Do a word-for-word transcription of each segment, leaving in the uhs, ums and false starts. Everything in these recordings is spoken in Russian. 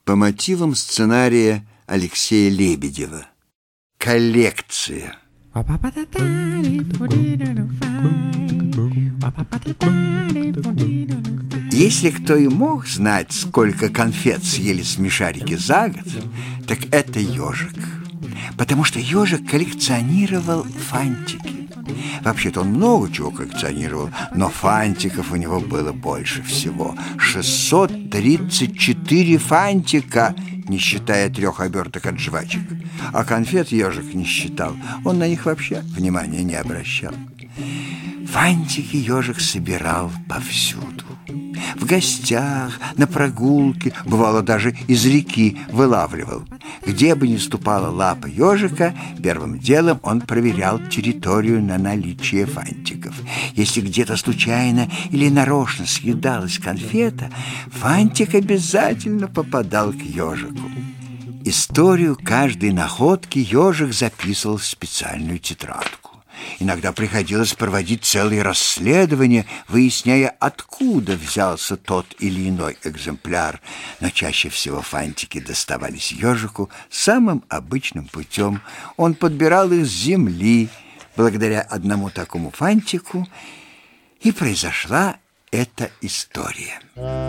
по мотивам сценария Алексея Лебедева. Коллекция. Если кто и мог знать, сколько конфет съели смешарики за год, так это ежик. Потому что ежик коллекционировал фантики. Вообще-то он много чего коллекционировал, но фантиков у него было больше всего. шестьсот тридцать четыре фантика, не считая трех оберток от жвачек. А конфет ежик не считал, он на них вообще внимания не обращал. Фантики ежик собирал повсюду. В гостях, на прогулке, бывало, даже из реки вылавливал. Где бы ни ступала лапа ежика, первым делом он проверял территорию на наличие фантиков. Если где-то случайно или нарочно съедалась конфета, фантик обязательно попадал к ежику. Историю каждой находки ежик записывал в специальную тетрадку. Иногда приходилось проводить целые расследования, выясняя, откуда взялся тот или иной экземпляр. Но чаще всего фантики доставались ежику самым обычным путем. Он подбирал их с земли. Благодаря одному такому фантику и произошла эта история.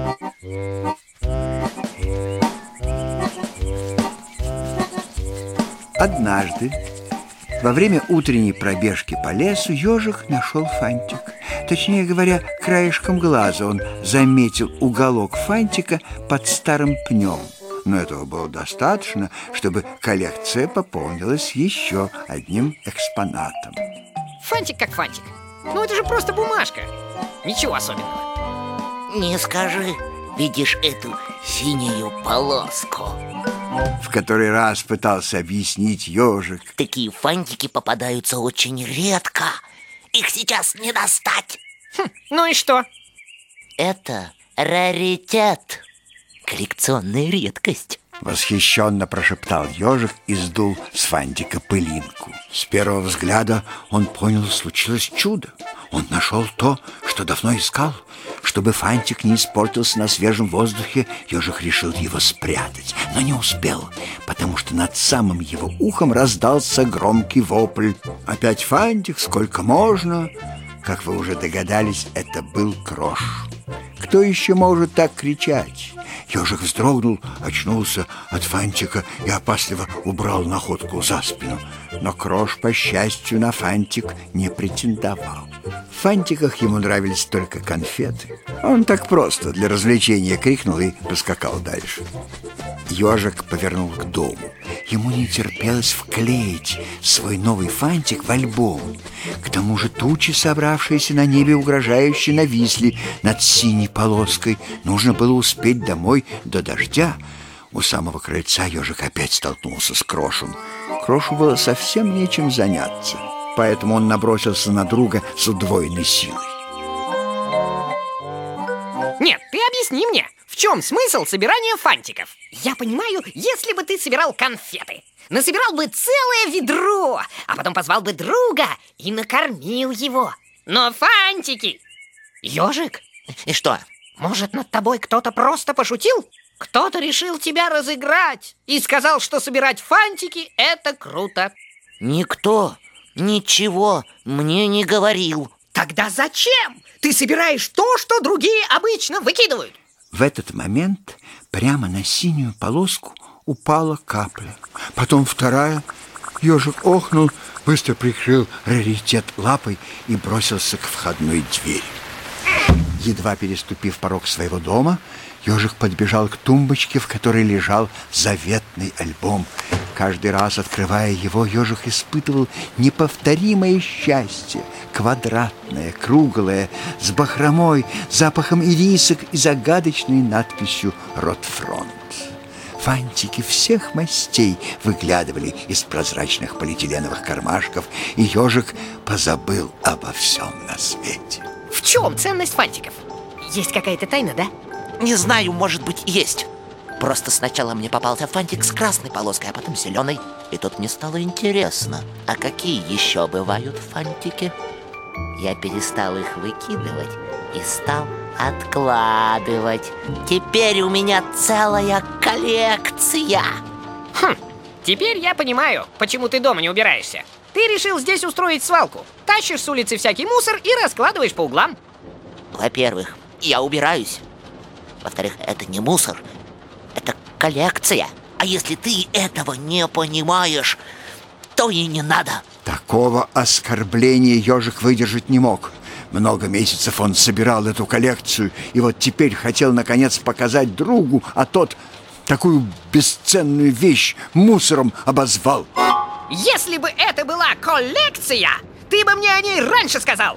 Однажды во время утренней пробежки по лесу ежик нашел фантик. Точнее говоря, краешком глаза он заметил уголок фантика под старым пнем. Но этого было достаточно, чтобы коллекция пополнилась еще одним экспонатом. Фантик как фантик. Ну это же просто бумажка. Ничего особенного. Не скажи. Видишь эту синюю полоску? В который раз пытался объяснить ежик. Такие фантики попадаются очень редко. Их сейчас не достать. Хм, ну и что? Это раритет. Коллекционная редкость. Восхищенно прошептал ежик и сдул с фантика пылинку. С первого взгляда он понял, случилось чудо. Он нашел то, что давно искал. Чтобы фантик не испортился на свежем воздухе, ежик решил его спрятать, но не успел, потому что над самым его ухом раздался громкий вопль. «Опять фантик? Сколько можно?» Как вы уже догадались, это был Крош. Кто еще может так кричать? Ежик вздрогнул, очнулся от фантика и опасливо убрал находку за спину. Но Крош, по счастью, на фантик не претендовал. В фантиках ему нравились только конфеты. Он так просто для развлечения крикнул и поскакал дальше. Ежик повернул к дому. Ему не терпелось вклеить свой новый фантик в альбом. К тому же тучи, собравшиеся на небе, угрожающе нависли над синей полоской. Нужно было успеть домой до дождя. У самого крыльца ежик опять столкнулся с Крошем. Крошу было совсем нечем заняться, поэтому он набросился на друга с удвоенной силой. Нет, ты объясни мне, в чем смысл собирания фантиков? Я понимаю, если бы ты собирал конфеты, насобирал бы целое ведро, а потом позвал бы друга и накормил его. Но фантики... Ежик? И что? Может, над тобой кто-то просто пошутил? Кто-то решил тебя разыграть и сказал, что собирать фантики – это круто. Никто ничего мне не говорил. Тогда зачем ты собираешь то, что другие обычно выкидывают? В этот момент прямо на синюю полоску упала капля. Потом вторая. Ежик охнул, быстро прикрыл раритет лапой и бросился к входной двери. Едва переступив порог своего дома, ежик подбежал к тумбочке, в которой лежал заветный альбом. Каждый раз, открывая его, ежик испытывал неповторимое счастье. Квадратное, круглое, с бахромой, запахом ирисок и загадочной надписью «Ротфронт». Фантики всех мастей выглядывали из прозрачных полиэтиленовых кармашков, и ежик позабыл обо всем на свете. В чем ценность фантиков? Есть какая-то тайна, да? Не знаю, может быть, есть. Просто сначала мне попался фантик с красной полоской, а потом зеленой. И тут мне стало интересно, а какие еще бывают фантики? Я перестал их выкидывать и стал откладывать. Теперь у меня целая коллекция. Хм, теперь я понимаю, почему ты дома не убираешься. Ты решил здесь устроить свалку. Тащишь с улицы всякий мусор и раскладываешь по углам. Во-первых, я убираюсь. Во-вторых, это не мусор, это коллекция. А если ты этого не понимаешь, то и не надо. Такого оскорбления ежик выдержать не мог. Много месяцев он собирал эту коллекцию, и вот теперь хотел наконец показать другу, а тот такую бесценную вещь мусором обозвал. Если бы это была коллекция, ты бы мне о ней раньше сказал.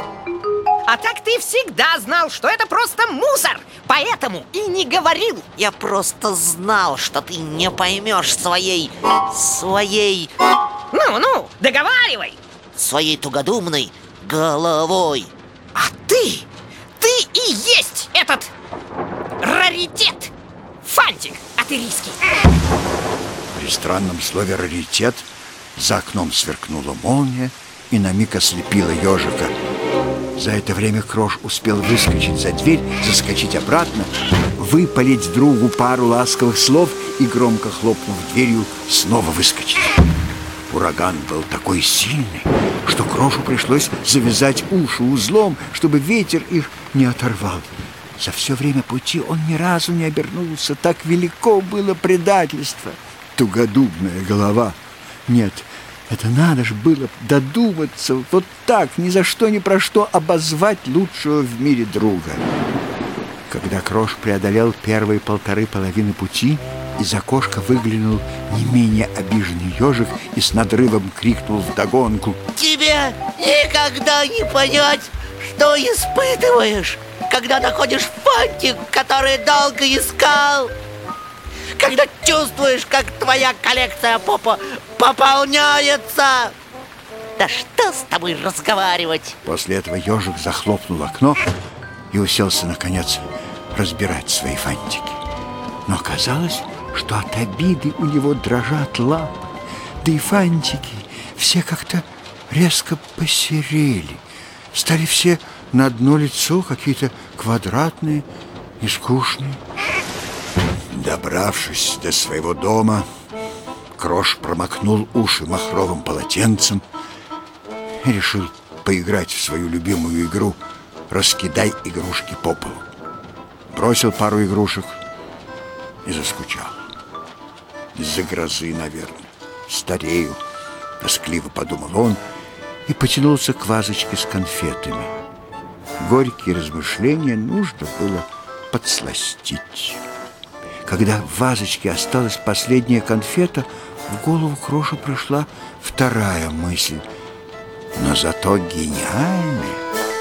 А так ты всегда знал, что это просто мусор, поэтому и не говорил. Я просто знал, что ты не поймешь своей... своей... Ну-ну, договаривай. своей тугодумной головой. А ты, ты и есть этот раритет. Фантик атерийский. При странном слове «раритет» за окном сверкнула молния и на миг ослепила ежика. За это время Крош успел выскочить за дверь, заскочить обратно, выпалить другу пару ласковых слов и, громко хлопнув дверью, снова выскочить. Ураган был такой сильный, что Крошу пришлось завязать уши узлом, чтобы ветер их не оторвал. За все время пути он ни разу не обернулся, так велико было предательство. Тугодумная голова. Нет, это надо ж было додуматься вот так, ни за что, ни про что обозвать лучшего в мире друга. Когда Крош преодолел первые полторы половины пути, из окошка выглянул не менее обиженный ежик и с надрывом крикнул вдогонку: «Тебе никогда не понять, что испытываешь, когда находишь фантик, который долго искал, когда чувствуешь, как твоя коллекция попа пополняется. Да что с тобой разговаривать?» После этого ежик захлопнул окно и уселся, наконец, разбирать свои фантики. Но оказалось, что от обиды у него дрожат лапы, да и фантики все как-то резко посерели, стали все на одно лицо какие-то квадратные и скучные. Добравшись до своего дома, Крош промокнул уши махровым полотенцем и решил поиграть в свою любимую игру «Раскидай игрушки по полу». Бросил пару игрушек и заскучал. Из-за грозы, наверное. Старею, тоскливо подумал он и потянулся к вазочке с конфетами. Горькие размышления нужно было подсластить. Когда в вазочке осталась последняя конфета, в голову Крошу пришла вторая мысль, но зато гениальная.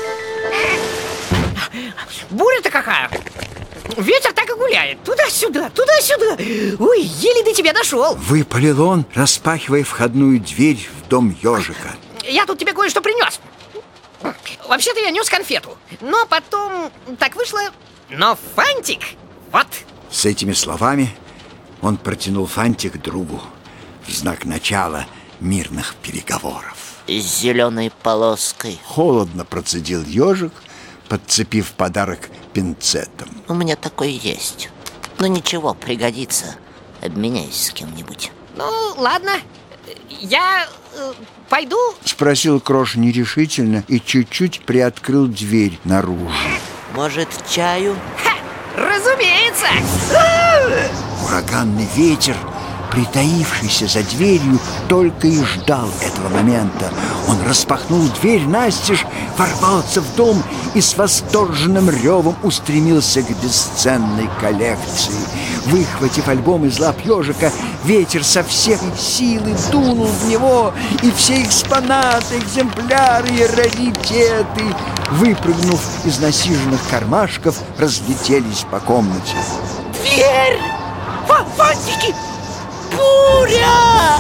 Буря-то какая! Ветер так и гуляет, туда-сюда, туда-сюда. Ой, еле до тебя дошел. Выпалил он, распахивая входную дверь в дом ежика. Я тут тебе кое-что принес. Вообще-то я нес конфету, но потом так вышло. Но фантик, вот. С этими словами он протянул фантик другу в знак начала мирных переговоров. С зеленой полоской. Холодно процедил ежик, подцепив подарок пинцетом. У меня такой есть. Но ничего, пригодится. Обменяюсь с кем-нибудь. Ну, ладно. Я э, пойду. Спросил Крош нерешительно и чуть-чуть приоткрыл дверь наружу. Может, чаю? Ха, разумеется. Ураганный ветер, притаившийся за дверью, только и ждал этого момента. Он распахнул дверь настежь, ворвался в дом и с восторженным ревом устремился к бесценной коллекции. Выхватив альбом из лап ежика, ветер со всей силы дунул в него, и все экспонаты, экземпляры и раритеты, выпрыгнув из насиженных кармашков, разлетелись по комнате. Дверь! Фантики! Буря!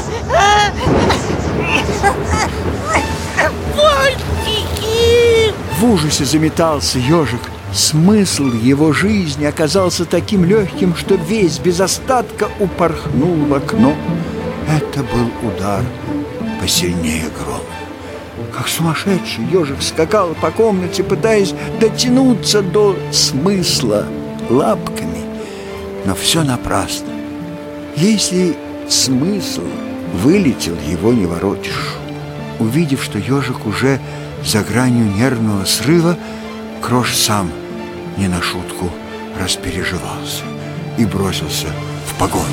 Фантики! В ужасе заметался ежик. Смысл его жизни оказался таким легким, что весь без остатка упорхнул в окно. Это был удар посильнее грома. Как сумасшедший, ежик скакал по комнате, пытаясь дотянуться до смысла лапками. Но все напрасно. Если смысл вылетел, его не воротишь. Увидев, что ежик уже за гранью нервного срыва, Крош сам не на шутку распереживался и бросился в погоню.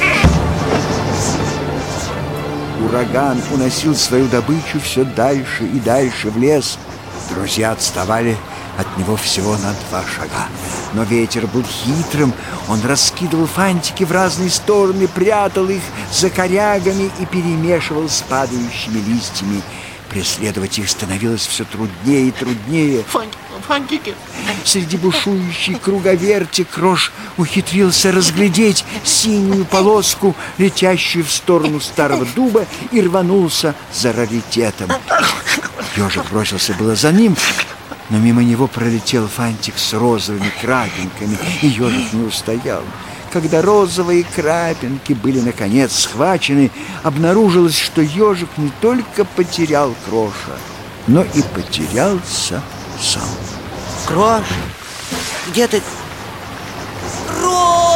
Ураган уносил свою добычу все дальше и дальше в лес. Друзья отставали от него всего на два шага. Но ветер был хитрым. Он раскидывал фантики в разные стороны, прятал их за корягами и перемешивал с падающими листьями. Преследовать их становилось все труднее и труднее. Фан фантики. Среди бушующей круговерти Крош ухитрился разглядеть синюю полоску, летящую в сторону старого дуба, и рванулся за раритетом. Ежик бросился было за ним, но мимо него пролетел фантик с розовыми крапинками, и ежик не устоял. Когда розовые крапинки были наконец схвачены, обнаружилось, что ежик не только потерял Кроша, но и потерялся сам. Крош, где ты? Крош!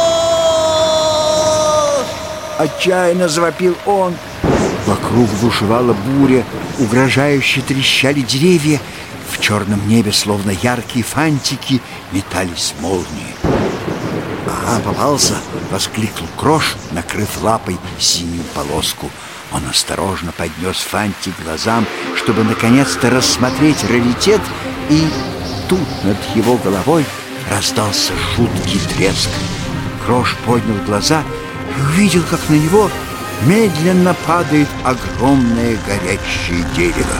Отчаянно завопил он. Вокруг бушевала буря, угрожающе трещали деревья. В черном небе, словно яркие фантики, метались молнии. «Ага, попался!» — воскликнул Крош, накрыв лапой синюю полоску. Он осторожно поднес фантик глазам, чтобы наконец-то рассмотреть раритет, и тут над его головой раздался жуткий треск. Крош поднял глаза и увидел, как на него медленно падает огромное горящее дерево.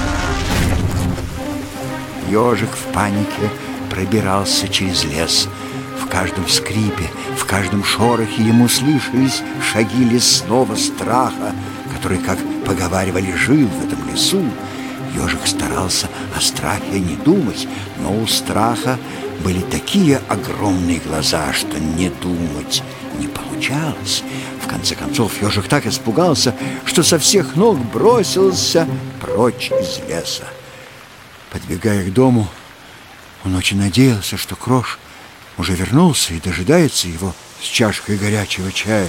Ежик в панике пробирался через лес. В каждом скрипе, в каждом шорохе ему слышались шаги лесного страха, который, как поговаривали, жил в этом лесу. Ежик старался о страхе не думать, но у страха были такие огромные глаза, что не думать не получалось. В конце концов, ежик так испугался, что со всех ног бросился прочь из леса. Подбегая к дому, он очень надеялся, что Крош уже вернулся и дожидается его с чашкой горячего чая.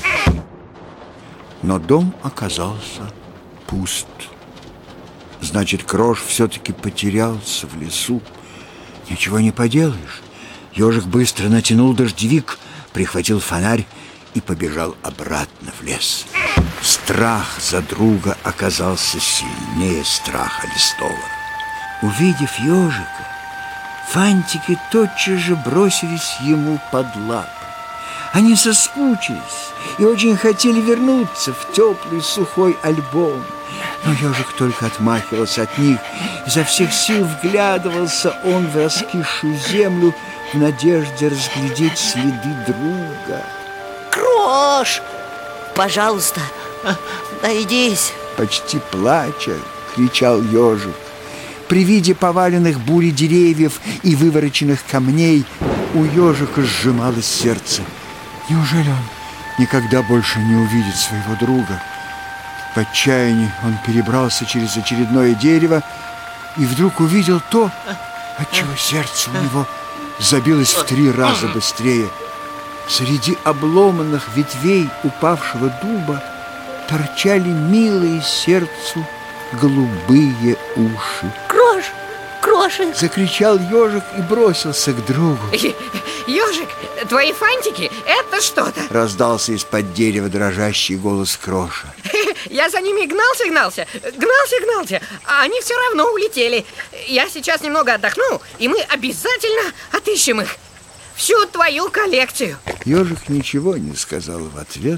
Но дом оказался пуст. Значит, Крош все-таки потерялся в лесу. Ничего не поделаешь. Ежик быстро натянул дождевик, прихватил фонарь и побежал обратно в лес. Страх за друга оказался сильнее страха лесного. Увидев ежика, фантики тотчас же бросились ему под лапы. Они соскучились и очень хотели вернуться в теплый сухой альбом. Но ежик только отмахивался от них. Изо всех сил вглядывался он в раскисшую землю в надежде разглядеть следы друга. Крош, пожалуйста, найдись. Почти плача, кричал ежик. При виде поваленных бурей деревьев и вывороченных камней у ежика сжималось сердце. Неужели он никогда больше не увидит своего друга? В отчаянии он перебрался через очередное дерево и вдруг увидел то, отчего сердце у него забилось в три раза быстрее. Среди обломанных ветвей упавшего дуба торчали милые сердцу голубые уши. Крош, Крошик! Закричал ежик и бросился к другу. Ежик, твои фантики — это что-то. Раздался из-под дерева дрожащий голос Кроша. Я за ними гнался-гнался, гнался-гнался, а они все равно улетели. Я сейчас немного отдохну, и мы обязательно отыщем их. Всю твою коллекцию. Ежик ничего не сказал в ответ.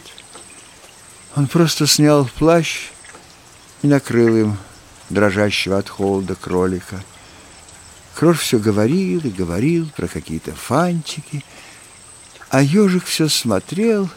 Он просто снял плащ и накрыл им дрожащего от холода кролика. Крош все говорил и говорил про какие-то фантики, а ежик все смотрел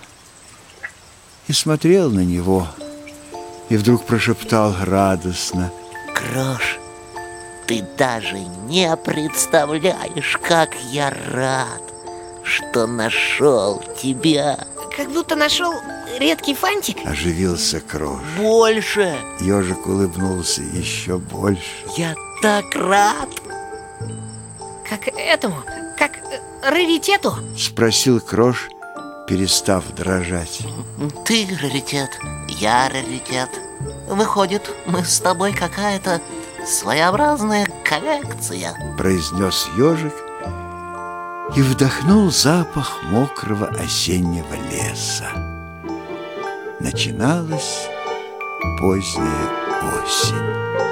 и смотрел на него, и вдруг прошептал радостно: Крош, ты даже не представляешь, как я рад, что нашел тебя. как будто нашел редкий фантик. Оживился Крош. Больше. Ежик улыбнулся еще больше. Я так рад. Как этому, как э, раритету. Спросил Крош, перестав дрожать. Ты раритет, я раритет. Выходит, мы с тобой какая-то своеобразная коллекция. Произнес ежик и вдохнул запах мокрого осеннего леса. Начиналась поздняя осень.